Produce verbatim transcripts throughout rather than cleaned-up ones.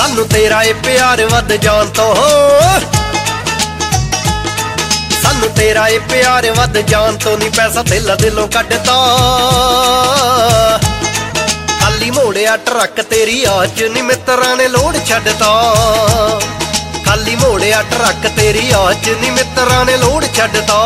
सानू तेरा ए प्यार वध जान तो हो, सानू तेरा ए प्यार वध जान तो नी पैसा तेला दिलों कटता। खाली मोड़िया ट्रक तेरी आच नी मित्रां ने लोड़ छड्डता। खाली मोड़िया ट्रक तेरी आच नी मित्रां ने लोड़ छड्डता।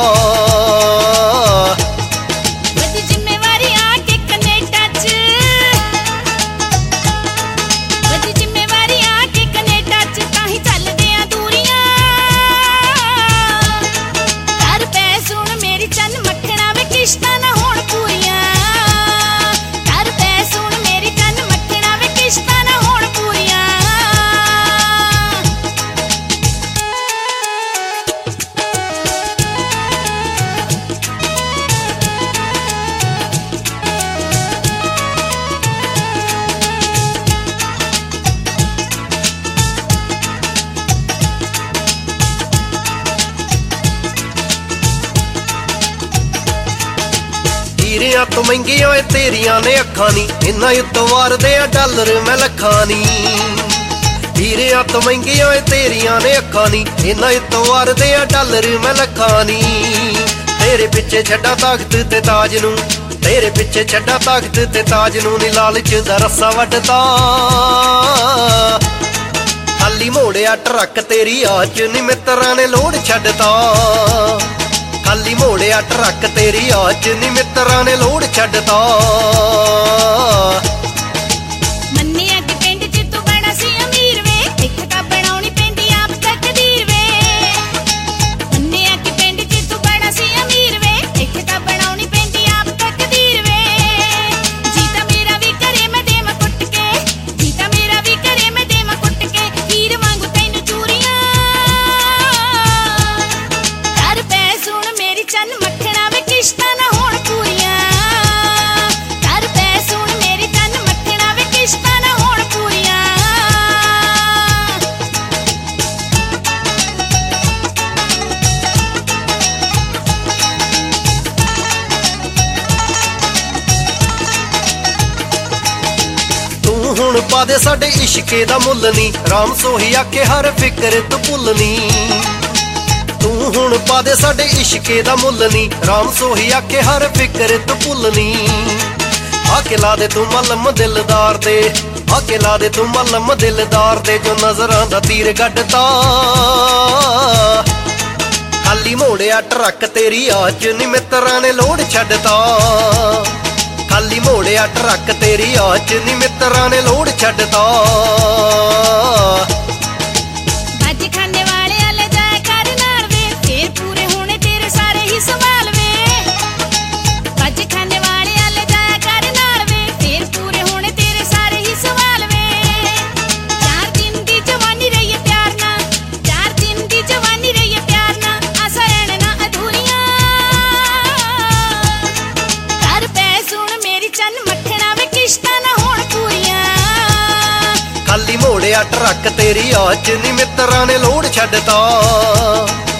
हीरियां तो महंगियां तेरियां ने अखां नी, इन्ना उत्तों वारदे आ डॉलर मैं लखां नी। हीरियां तो महंगियां तेरियां ने अखां नी, इन्ना उत्तों वारदे आ डॉलर मैं लखां नी। तेरे पिछे छड्डा ताकत ते ताज नूं, तेरे पिछे छड्डा ताकत ते ताज नूं नी लालच दा रस्सा वड्डदा। खाली मोड़िया ट्रक तेरी आच नी मित्रां ने लोड़ छड्डता। खाली मोड़िया ट्रक तेरी आच नी मित्रां ने लोड़ छड्डता। हुण पा दे साडे इश्के दा मुल नी, राम सोही आखे हर फिक्र तू भुलनी। तू हुण पा दे साडे इश्के दा मुल नी, राम सोही आखे हर फिक्र तू भुलनी। आके ला दे तू मलम दिलदार दे, आके ला दे तू मलम दिलदार दे, जो नजरां दा तीर गड्डता। खाली मोड़िया ट्रक तेरी आच नी मित्रां ने लोड़ छड्डता। खाली मोड़िया ट्रक तेरी आच नी मित्रां ने लोड़ छड्डता। खाली मोड़िया ट्रक तेरी आच नी मित्रां ने लोड़ छड्डता।